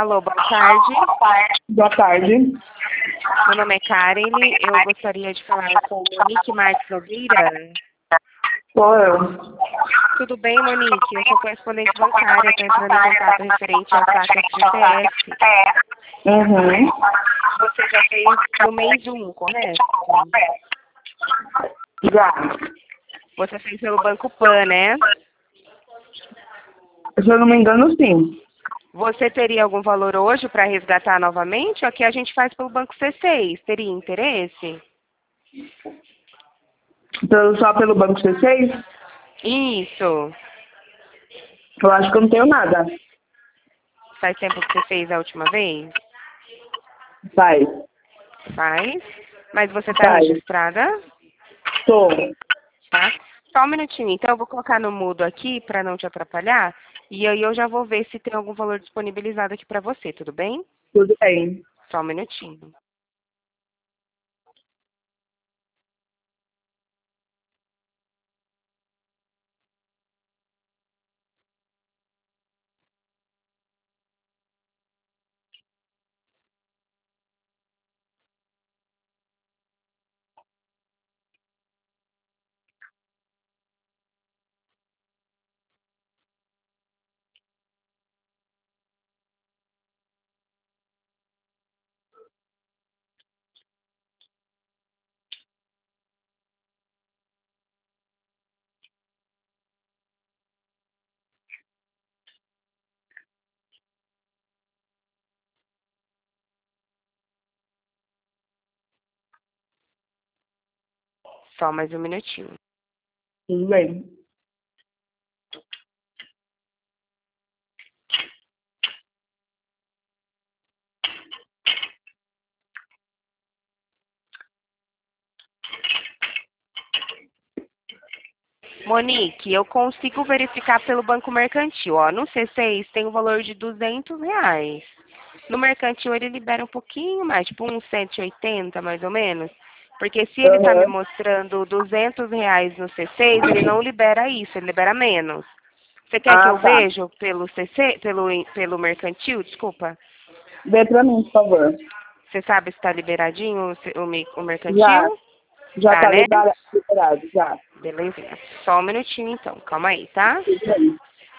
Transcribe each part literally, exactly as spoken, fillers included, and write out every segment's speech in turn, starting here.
Alô, boa tarde. Boa tarde. Meu nome é Karen. Eu gostaria de falar com Monique Marques Nogueira. Sou eu. Tudo bem, Monique? Eu sou correspondente bancária. Estou entrando em contato referente ao saque F G T S. Uhum. Você já fez no mês um, correto? Já. Você fez pelo Banco Pan, né? Se eu não me engano, sim. Você teria algum valor hoje para resgatar novamente? Aqui a gente faz pelo Banco C seis. Teria interesse? Então, só pelo Banco C seis? Isso. Eu acho que eu não tenho nada. Faz tempo que você fez a última vez? Faz. Faz. Mas você está Faz. registrada? Tô. Tá? Só um minutinho. Então eu vou colocar no mudo aqui para não te atrapalhar. E aí eu já vou ver se tem algum valor disponibilizado aqui para você, tudo bem? Tudo bem. Só um minutinho. Só mais um minutinho. Tudo bem. Monique, eu consigo verificar pelo Banco Mercantil. Ó, no C seis tem um valor de duzentos reais. No Mercantil ele libera um pouquinho mais, tipo uns cento e oitenta mais ou menos. Porque se ele está me Uhum. mostrando duzentos reais no C seis, ele não libera isso, ele libera menos. Você quer que Ah, eu tá. veja pelo C C, pelo, pelo Mercantil? Desculpa. Vê pra mim, por favor. Você sabe se está liberadinho o, C- o, me- o Já. Mercantil? Já Tá, tá né? liberado, liberado, já. Belezinha. Só um minutinho então, calma aí, tá? Tudo bem.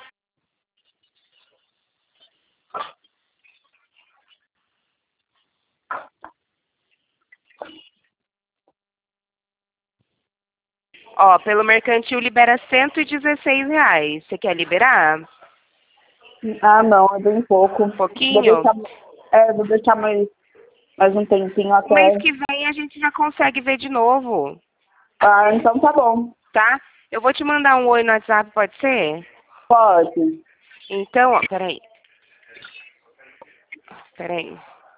Ó, pelo Mercantil libera cento e dezesseis reais. Você quer liberar? Ah, não, é bem pouco. Vou Pouquinho? deixar, é, vou deixar mais, mais um tempinho O mês até. que vem a gente já consegue ver de novo, Ah, então tá bom. tá? Eu vou te mandar um oi no WhatsApp, pode ser? Pode. Então, ó, peraí. Peraí.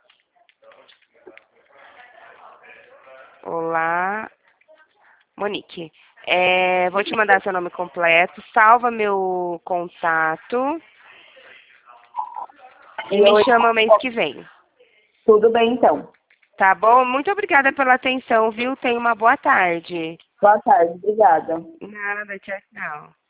Olá, Monique. É, vou te mandar seu nome completo, salva meu contato E e me eu... chama mês que vem. Tudo bem, então. Tá bom? Muito obrigada pela atenção, viu? Tenha uma boa tarde. Boa tarde, obrigada. Nada, tchau, tchau.